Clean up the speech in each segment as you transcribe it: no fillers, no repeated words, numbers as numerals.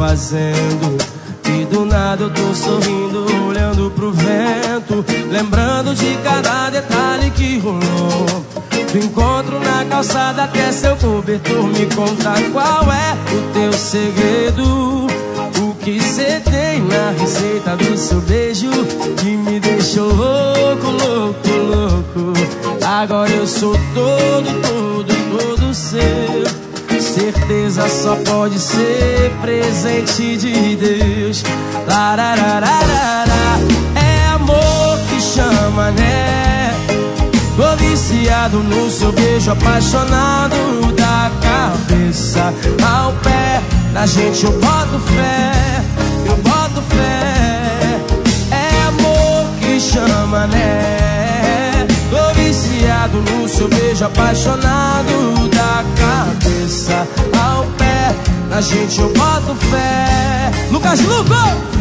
fazendo? E do nada eu tô sorrindo, olhando pro vento, lembrando de cada detalhe que rolou. Do encontro na calçada até seu cobertor. Me conta qual é o teu segredo, o que cê tem na receita do seu beijo, que me deixou louco, louco, louco. Agora eu sou todo seu. Certeza só pode ser presente de Deus. Lararararara. É amor que chama, né? Tô viciado no seu beijo, apaixonado da cabeça ao pé. Na gente eu boto fé, eu boto fé. É amor que chama, né? Tô viciado no seu beijo, apaixonado da cabeça ao pé. Na gente eu boto fé. Lucas Luco!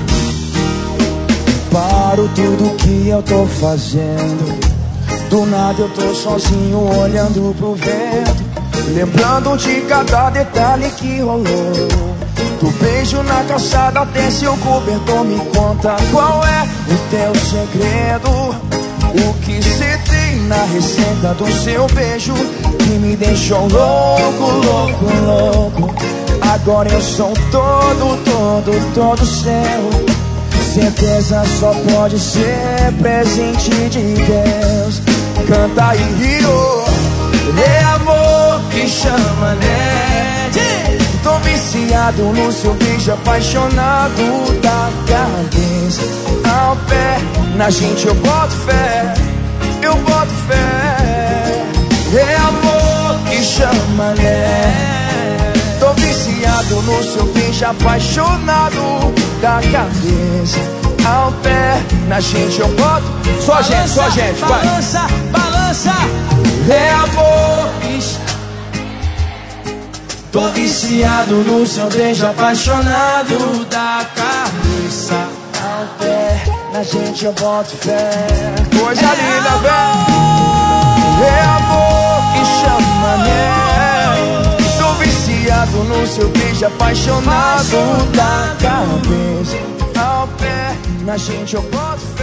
Paro tudo que eu tô fazendo. Do nada eu tô sozinho olhando pro vento, lembrando de cada detalhe que rolou. Do beijo na calçada até seu cobertor. Me conta qual é o teu segredo, o que cê tem na receita do seu beijo, que me deixou louco, louco, louco. Agora eu sou todo seu. Certeza só pode ser presente de Deus. Canta aí, Rio. É amor que chama, né? Tô viciado no seu beijo, apaixonado da cabeça ao pé. Na gente eu boto fé, eu boto fé. É amor que chama, né? Tô viciado no seu beijo, apaixonado da cabeça ao pé. Na gente eu boto. Só gente, vai. Balança, balança. É amor que chama. Tô viciado no seu beijo, apaixonado da cabeça ao pé. Na gente eu boto fé. Coisa linda, velho. É amor que chama, né? Tô viciado no seu beijo, apaixonado da cabeça ao pé. Na gente eu boto fé.